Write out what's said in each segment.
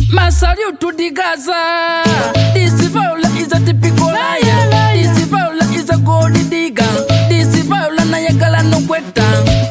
My salute to the Gaza. This Viola is a typical liar. This Viola is a gold digger. This Viola Nayagala no queta.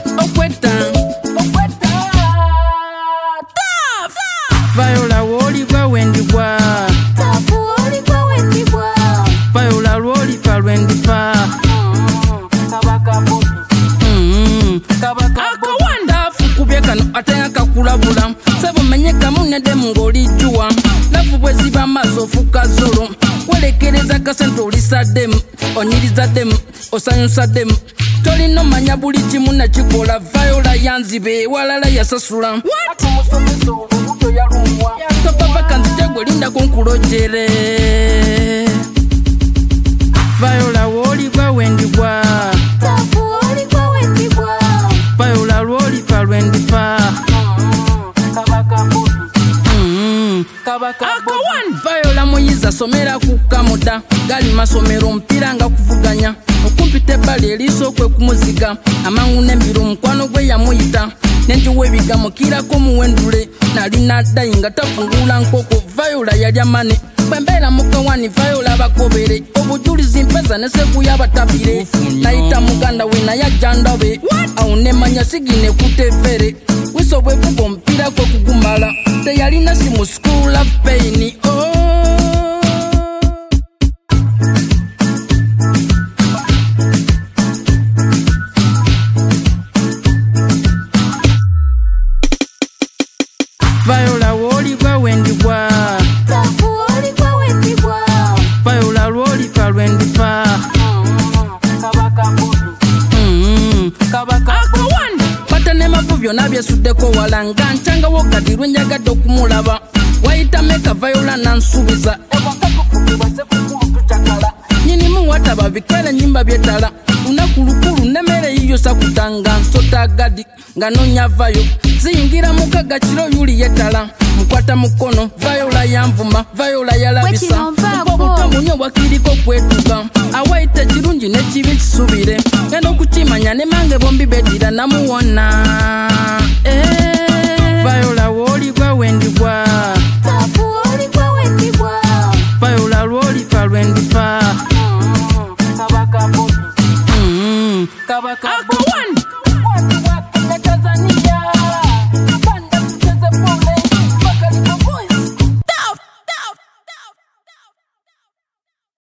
Viola woli kwa wendi kwa. Tafu woli kwa wendi kwa. Viola woli fa wendi fa. Kabaka bobi. Kabaka wanda fukubye kano ataya kakulabula. Sebo menyeka munede mungoli juwa. Lafu bweziba maso fuka zolo. Welekereza kasento lisadem. Onyirisadem. Osanyusadem. Toli no manya buli kimu na kikola. Viola yanzibe walala yasasula. What? Topapa kanzija gwelinda kunkulojere. Viola woli kwa wendi kwa. Tafu woli kwa wendi kwa. Viola woli fa wendi fa. Kabaka bobi. Kabaka bobi. Viola Moyiza somera kukamoda. Gali masomero mpira nga kuvuganya. Okumpite bali eliso kwe kumuziga. Amangu nembiru mkwano gwe yamuyita. Nenjuwe bigamu kira ko muwendule. Nalina dayinga tafungula nkoko. Viola yalya mane. Bwembera mukawani Viola bakobere. Obujulizi mpeza neseku yabatapire. Naita muganda we na yajandabe. Aune manya sigine kutefere. Wiso bwe kugo mpira kwe kugumala. Teyalina simu school of pain. Viola woli kwa wendi kwa. Tafu woli kwa wendi kwa. Viola woli fa wendi fa. Kabaka bobi. Kabaka bobi. Patane mavuvyo nabyesuddeko walanga nchanga wokati lwenjagadde okumulaba. Wayita meka Viola nansubiza. Nyini muwataba bikele nyimba byetala. Lunaku lukulu nemere yiyo sakutanga nsota gadi nga nonyavayo. Ziyingira mukaga kiro yuli yetala. Mukwata mukono Viola yanvuma. Viola yalabisa. Obutamunyo bwakiriko kwetuka. Awaite kirungi nekibi kisubire. Ngenda okukimanya ne mange bombi bedira namuwona. Viola woli kwa wendi kwa. Tafu woli kwa wendi kwa. Viola woli fa wendi fa. Kabaka bobi. Kabaka bobi.